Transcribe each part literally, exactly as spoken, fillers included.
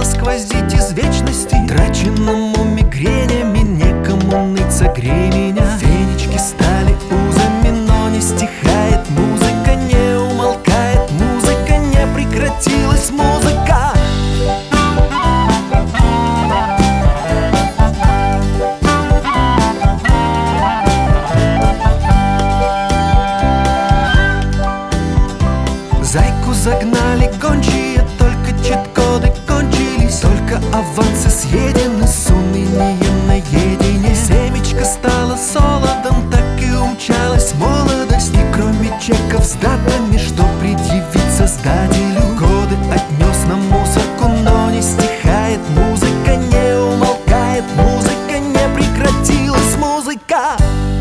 сквозить из вечности. Траченному мигренями некому ныть, согрей меня. Фенечки стали узами, но не стихает музыка, не умолкает музыка, не прекратилась музыка. Зайку загнали гончие, только чит-коды кончились, только авансы съедены, сон и не наедине. Семечко стало солодом, так и умчалась молодость. И кроме чеков с датами, что предъявить создателю, годы отнес на мусорку, но не стихает музыка, не умолкает музыка, не прекратилась музыка.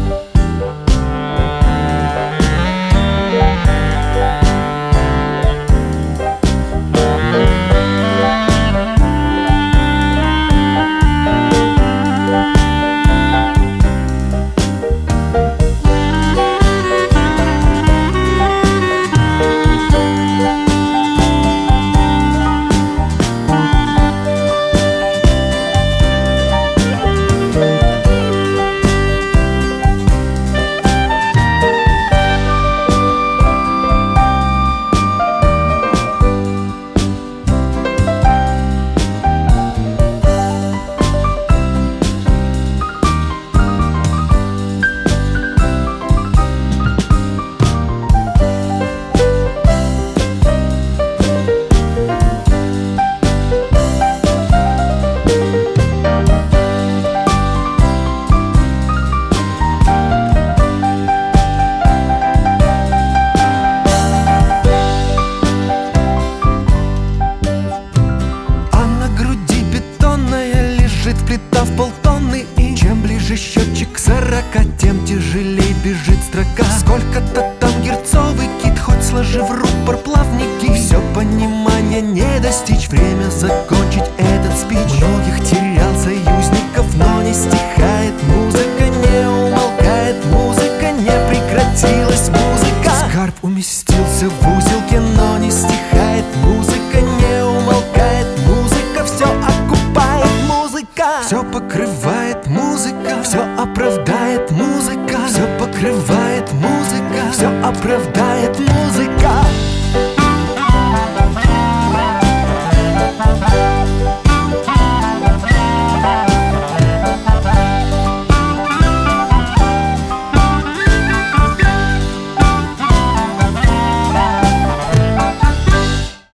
Вплетав полтонны, и чем ближе счетчик к сорока, тем тяжелей бежит строка. Сколько-то там герцовый кит, хоть сложив рупор плавники, все понимания не достичь, время закончить этот спич. Многих терял союзников, но не стихает музыка, не умолкает музыка, не прекратилась музыка. Скарб уместился в узелке, но не стихает музыка, не умолкает музыка, все окупает музыка. Все покрывает музыка, все оправдает музыка, все покрывает.